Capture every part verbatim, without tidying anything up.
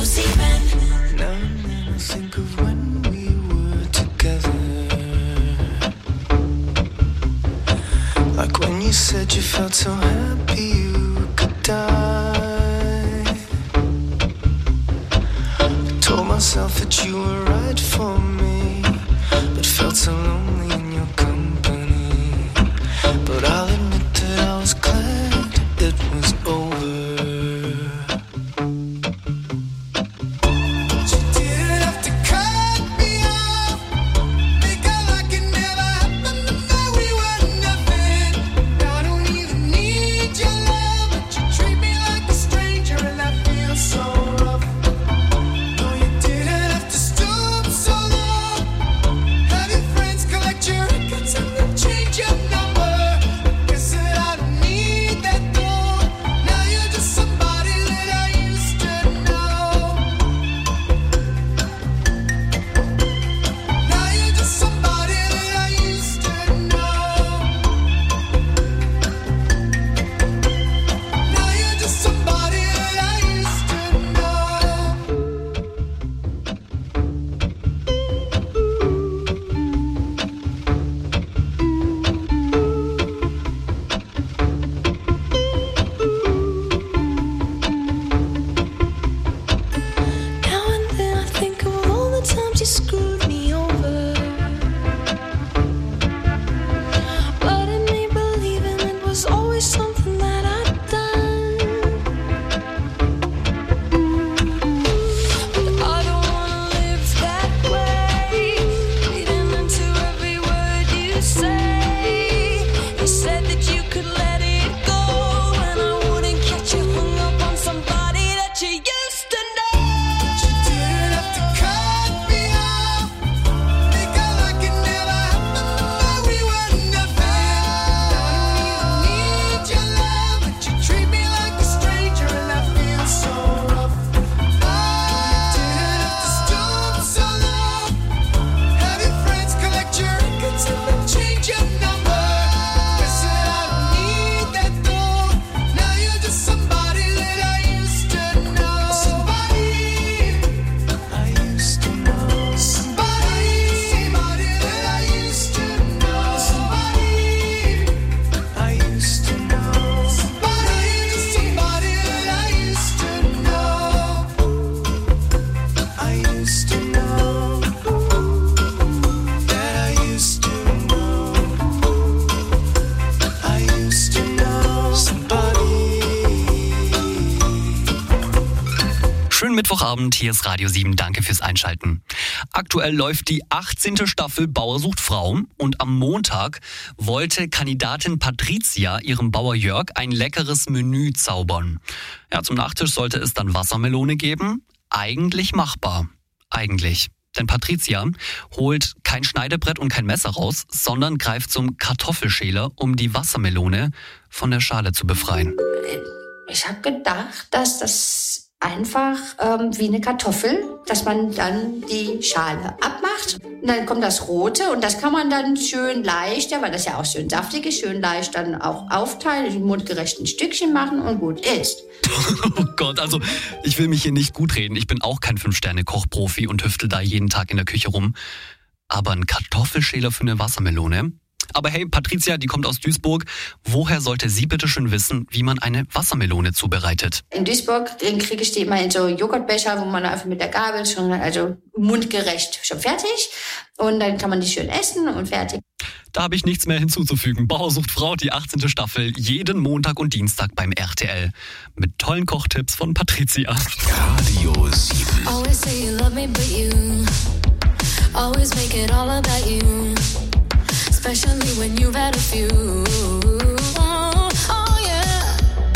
sieben. Now and then I think of when we were together. Like when you said you felt so happy you could die. I told myself that you were right for me, but felt so lonely in your company. But I'll admit that I was glad it was over. Mittwochabend, hier ist Radio sieben, danke fürs Einschalten. Aktuell läuft die achtzehnte Staffel Bauer sucht Frau und am Montag wollte Kandidatin Patricia ihrem Bauer Jörg ein leckeres Menü zaubern. Ja, zum Nachtisch sollte es dann Wassermelone geben. Eigentlich machbar. Eigentlich. Denn Patricia holt kein Schneidebrett und kein Messer raus, sondern greift zum Kartoffelschäler, um die Wassermelone von der Schale zu befreien. Ich habe gedacht, dass das einfach ähm, wie eine Kartoffel, dass man dann die Schale abmacht und dann kommt das Rote und das kann man dann schön leicht, ja, weil das ja auch schön saftig ist, schön leicht dann auch aufteilen, in mundgerechten Stückchen machen und gut ist. Oh Gott, also ich will mich hier nicht gut reden. Ich bin auch kein Fünf-Sterne-Kochprofi und hüftel da jeden Tag in der Küche rum. Aber ein Kartoffelschäler für eine Wassermelone? Aber hey, Patricia, die kommt aus Duisburg. Woher sollte sie bitte schon wissen, wie man eine Wassermelone zubereitet? In Duisburg kriege ich die immer in so Joghurtbecher, wo man einfach mit der Gabel schon, also mundgerecht schon fertig. Und dann kann man die schön essen und fertig. Da habe ich nichts mehr hinzuzufügen. Bauer sucht Frau, die achtzehnte Staffel, jeden Montag und Dienstag beim R T L. Mit tollen Kochtipps von Patricia. Radio sieben. Always say you love me, but you always make it all about you. Especially when you've had a few. Oh, oh yeah.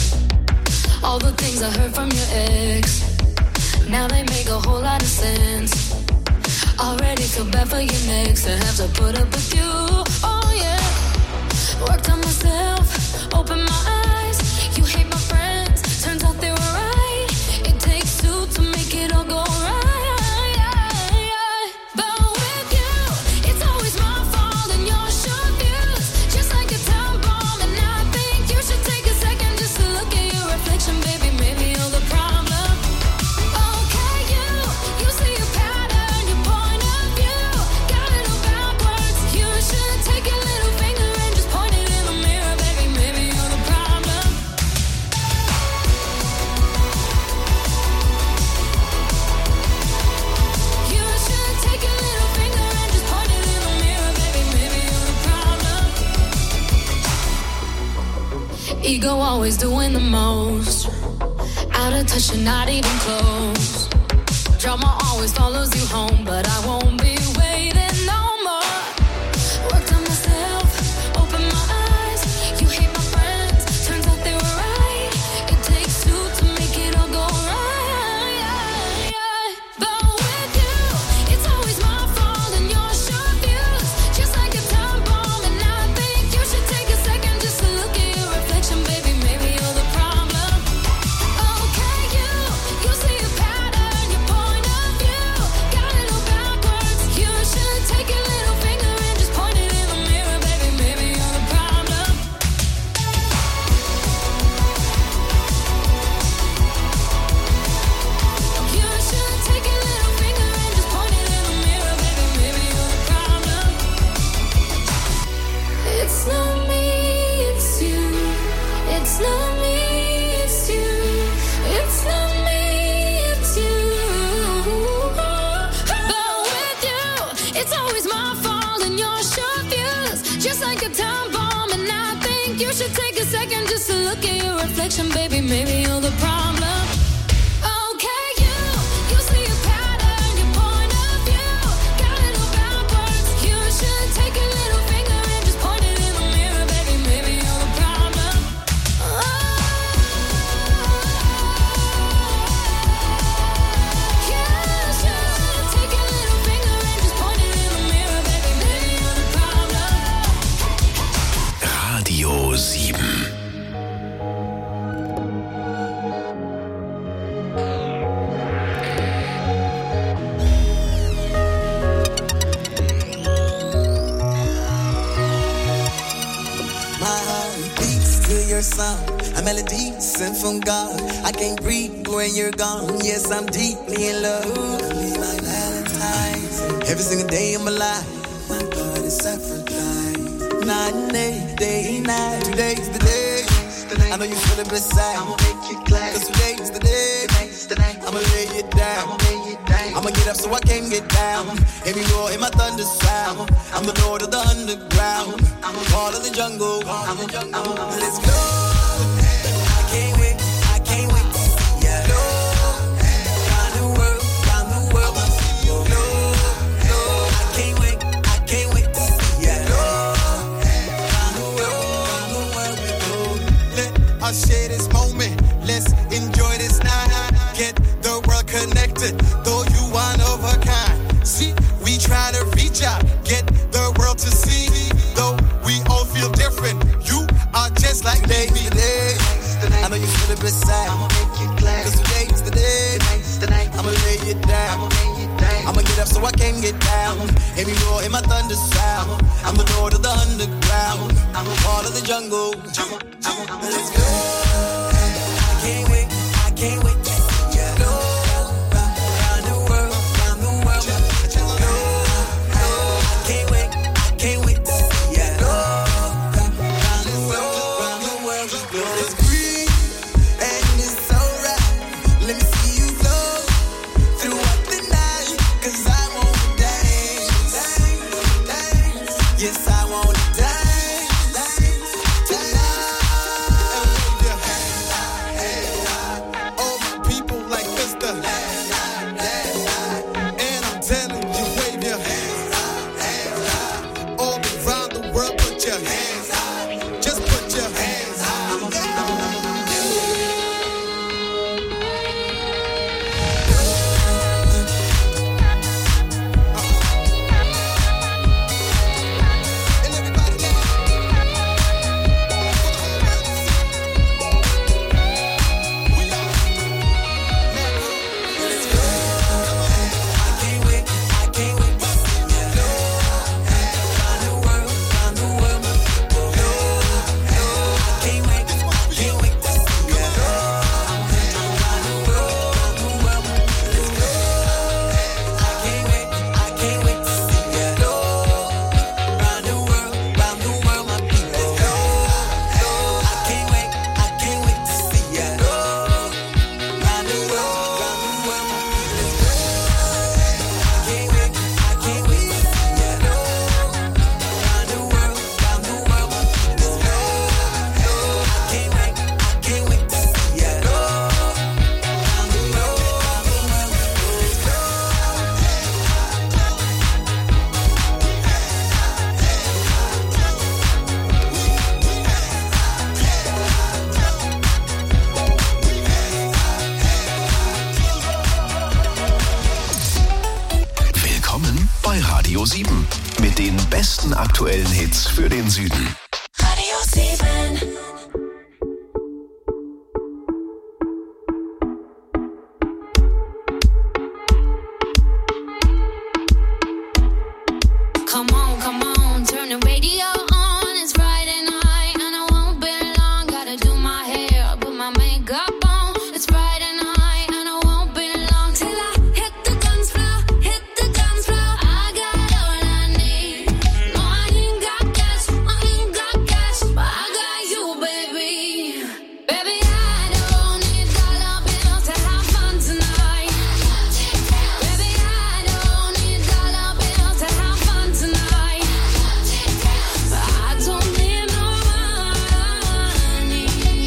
All the things I heard from your ex, now they make a whole lot of sense. Already feel bad for your next to have to put up with you. Oh yeah. Worked on myself, open my eyes. You hate my friends, turns out they were right. It takes two to make it all go right. Baby, maybe you're the problem. Okay, Ego always doing the most. Out of touch and not even close. Drama always follows you home, but I won't be waiting no more. Worked on myself, open my eyes. You hate my friends, turns out they were right. It takes two to make it all go right. But with you, it's always my fault and your short views. Just like a time bomb, and I think you should take a second just to look at your reflection, baby. Maybe you're the problem. Okay, you, you see a pattern, your point of view. Got it all backwards. You should take your little finger and just point it in the mirror, baby. Maybe you're the problem. You should take your little finger and just point it in the mirror, baby. Maybe you're the problem. It's not me, it's you. It's not me, it's you. It's not me, it's you. But with you, it's always my fault and your short views. Just like a time bomb, and I think you should take a second just to look at your reflection, baby. Maybe you're the problem. Okay, you, you see a pattern, your point of view. Got it all backwards. You should take your little finger and just point it in the mirror, baby. Maybe you're the problem. Oh. You should take your little finger and just point it in the mirror, baby. Maybe you're the problem. Radio sieben. My heart beats to your song. A melody sent from God. I can't breathe when you're gone. Yes, I'm deeply in love. Be my Valentine's. Every single day of my life, my God is sacrifice. Night and day, day and night. Today's the day. I know you feel it beside. I'ma make you glad. Cause today's the day. I'ma lay it down. I'ma get up so I can get down. Heavy roar in my thunder sound. I'm the lord of the underground. I'm a part of the jungle. Let's go. I can't wait. I can't wait. Yeah. No. Round the world. Round the world. No. No. I can't wait. I can't wait. Yeah. No. Round the world. Round the world. Let us share this moment. Let's enjoy this night. Get the world connected. Though you one of a kind. See, we try to reach out. Get the world to see. Though we all feel different. You are just like me. Today, I know you feel it beside. I'ma make you glad. Cause today's the day. I'ma lay it down. I'ma get up so I can get down. Heavy roar in my thunder sound. I'm the lord of the underground. I'm a part of the jungle. Let's go. I can't wait. I can't wait. Yeah. No. Round the world. Round the world. No. No. I can't wait. I can't wait. Yeah. No. Round the world. Round the world. Let's breathe. And it's alright. Let me see you flow throughout the night. Cause I wanna dance. Dance. Yes, I wanna dance. Tonight. And wave your hands. All my people like Mister And I'm telling you, wave your hands. All around the world, put your hands. Just put your hands. Hits für den Süden. Radio sieben. Come on, come on, turn the radio on. It's Friday night and I won't be long. Gotta do my hair, put my makeup on. It's Friday night and I won't be long till I hit the dance floor, hit the dance floor. I got all I need. No, I ain't got cash, I ain't got cash, but I got you, baby. Baby, I don't need dollar bills to have fun tonight. Baby, I don't need dollar bills to have fun tonight. But I don't need no money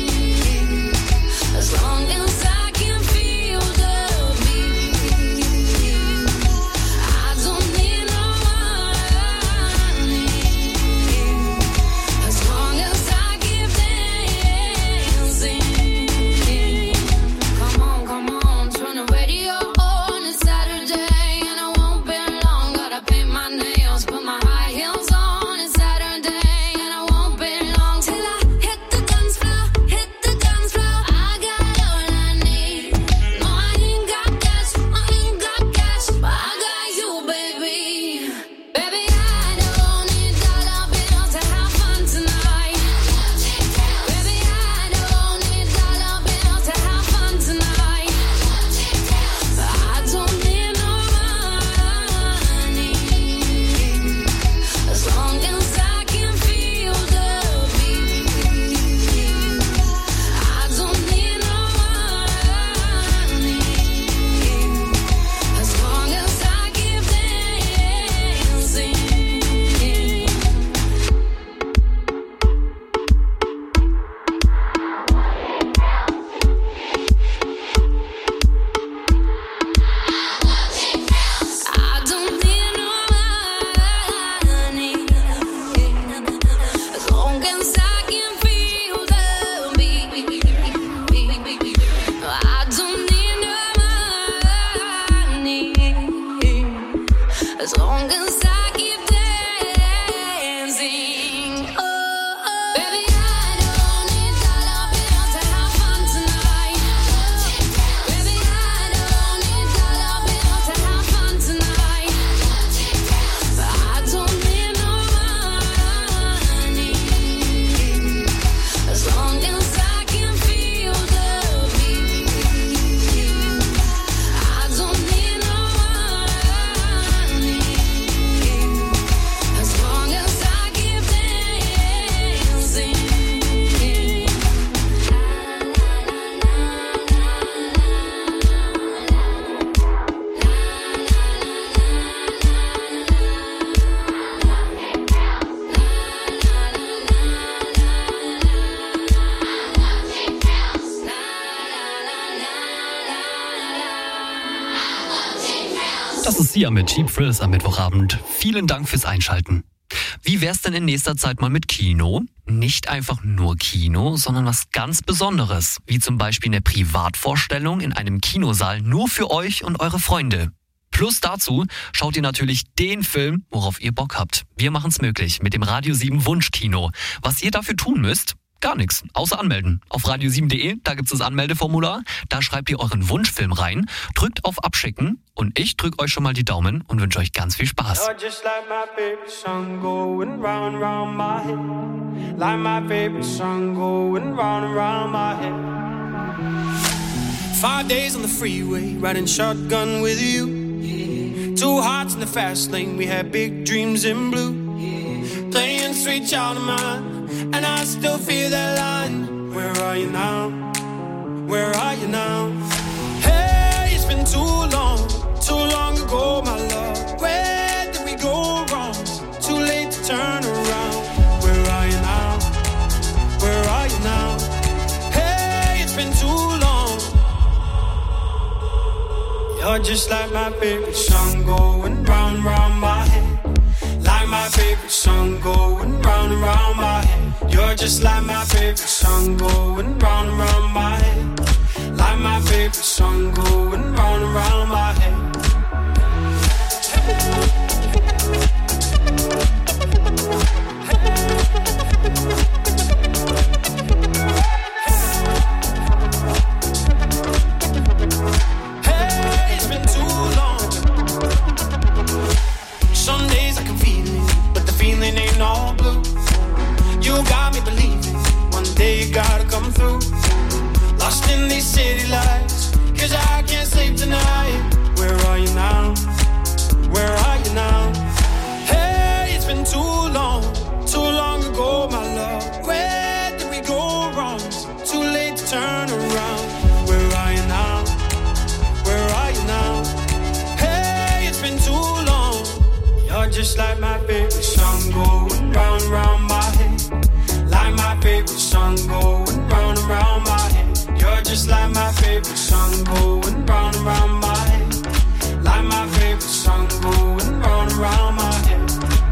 as long as I can feel the beat. I don't need no money as long as I keep dancing. Come on, come on, turn the radio on. It's Saturday and I won't be long. Gotta paint my nails, put my high heels on. It's Saturday and I won't be long till I hit the dance floor, hit the dance floor. I got all I need. No, I ain't got cash, I ain't got cash, but I got you, baby. Baby, I don't need dollar bills to have fun tonight. Baby, I don't need dollar bills to have fun tonight. But I don't need no money as long as I can feel the beat. I don't need no money as long as I keep dancing. I don't need no money as long as I can feel the beat. I don't need no money as long as I keep dancing. Oh, baby, I don't need dollar bills to have fun tonight. Baby, I don't need dollar bills to have fun tonight. But I don't need no money as long as I can feel the beat. I don't need no money as long as I keep dancing. Das ist Sia mit Cheap Thrills am Mittwochabend. Vielen Dank fürs Einschalten. Wie wär's denn in nächster Zeit mal mit Kino? Nicht einfach nur Kino, sondern was ganz Besonderes, wie zum Beispiel eine Privatvorstellung in einem Kinosaal nur für euch und eure Freunde. Plus dazu schaut ihr natürlich den Film, worauf ihr Bock habt. Wir machen's möglich mit dem Radio sieben Wunschkino. Was ihr dafür tun müsst? Gar nichts, außer anmelden. Auf radio sieben punkt de, da gibt's das Anmeldeformular. Da schreibt ihr euren Wunschfilm rein, drückt auf Abschicken und ich drück euch schon mal die Daumen und wünsche euch ganz viel Spaß. You're just like my favorite song going round and round my head. Like my favorite song going round and round my head. Five days on the freeway, riding shotgun with you. Yeah. Two hearts in the fast lane, we had big dreams in blue. Yeah. Playing sweet child of mine. And I still feel that line. Where are you now? Where are you now? Hey, it's been too long, too long ago, my love. Where did we go wrong? Too late to turn around. Where are you now? Where are you now? Hey, it's been too long. You're just like my favorite song going round, round my head. Like my favorite song going round and round my head. You're just like my favorite song going round and round my head. Like my favorite song going round and round my head. Hey. gotta come through. Lost in these city lights, cause I can't sleep tonight. Where are you now? Where are you now? Hey, it's been too long, too long ago, my love. Where did we go wrong? Too late to turn around. Where are you now? Where are you now? Hey, it's been too long. You're just like my favorite song going round and round my head. Like my favorite song going round and round my head. You're just like my favorite song going round and round my head. Like my favorite song going round and round my head.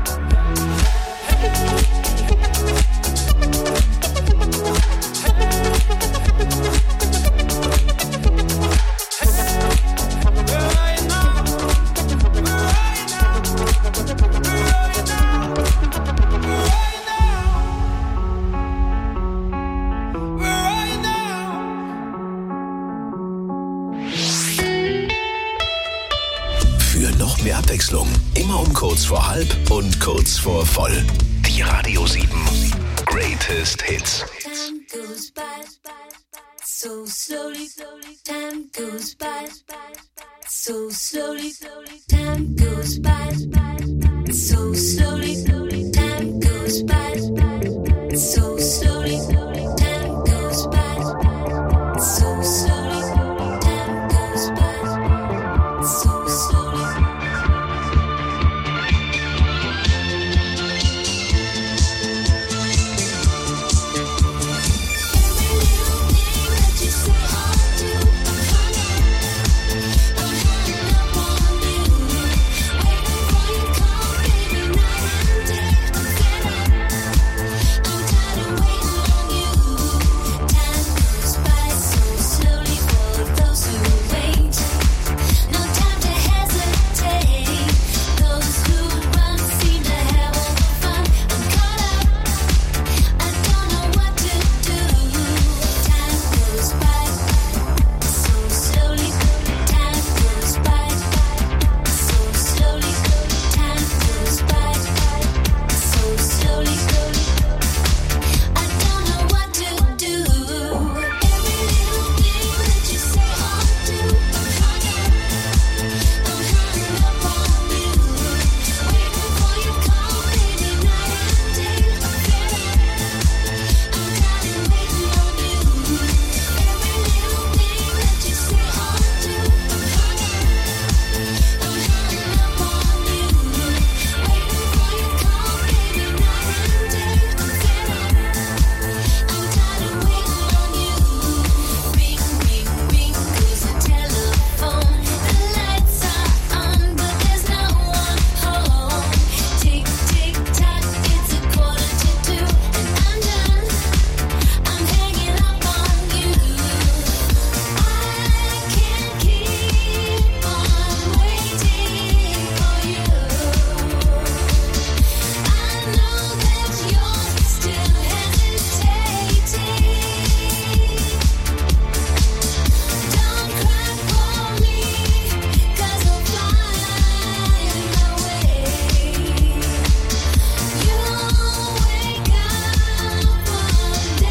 Mehr Abwechslung. Immer um kurz vor halb und kurz vor voll. Die Radio sieben Greatest Hits. Time goes by so slowly. Time goes by so slowly. Time goes by so slowly.